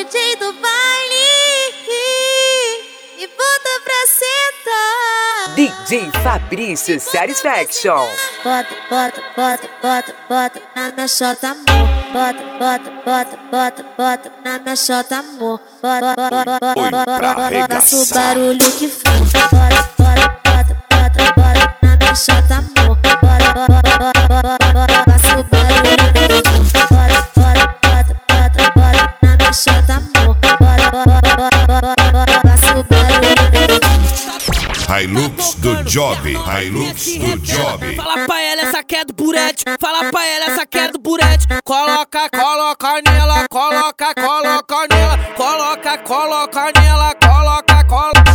DJ do baile e bota pra sentar. DJ Fabrício Satisfaction. Bota, bota, bota, bota, bota na minha xota, amor. Bota, bota, bota, bota, bota na minha xota, amor. Bota, bota, bota, bota, faça o barulho que for. Bota, bota, bota, bota, bota na minha xota, amor. Bota, bota, bota, bota, faça o barulho que for. Bota, bota, bota, bota, bota na minha xota, amor. Bota, bota, bota, bota, faça o barulho que for. Hilux do Job, Hilux do Job. Fala pra ela, essa aqui é do burete. Fala pra ela, essa aqui é do burete. Coloca, coloca nela, coloca, coloca nela. Coloca, coloca nela, coloca, coloca.